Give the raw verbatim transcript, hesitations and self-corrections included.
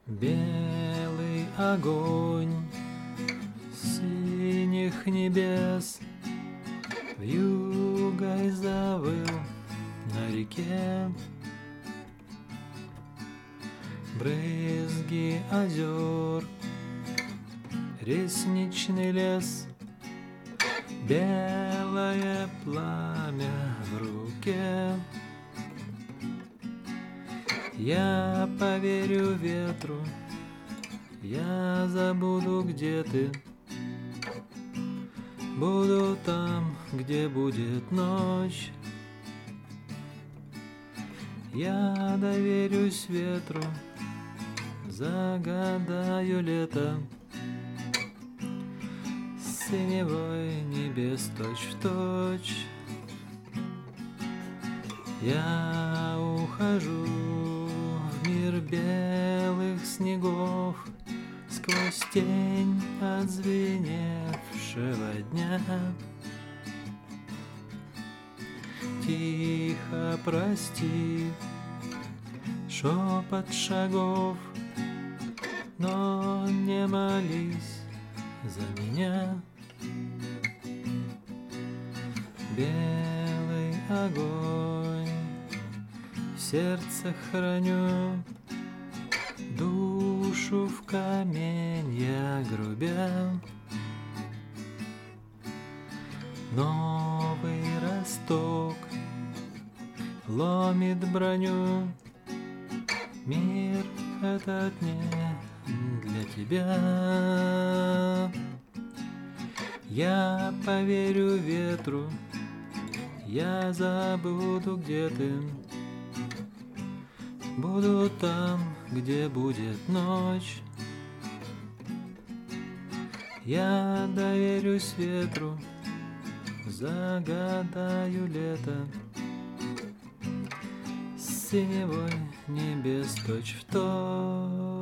Белый огонь синих небес вьюгой завыл на реке. Брызги озер, ресничный лес, белое пламя в руке. Я поверю ветру, я забуду, где ты. Буду там, где будет ночь. Я доверюсь ветру, загадаю лето синевой небес точь-в-точь. Я ухожу в мир белых снегов сквозь тень отзвеневшего дня. Тихо прости шепот шагов, но не молись за меня. Белый огонь в сердце храню, душу в каменья грубя. Новый росток ломит броню, мир этот не для тебя. Я поверю ветру, я забуду, где ты. Буду там, где будет ночь. Я доверюсь ветру, загадаю лето синевой небес точь-в-точь.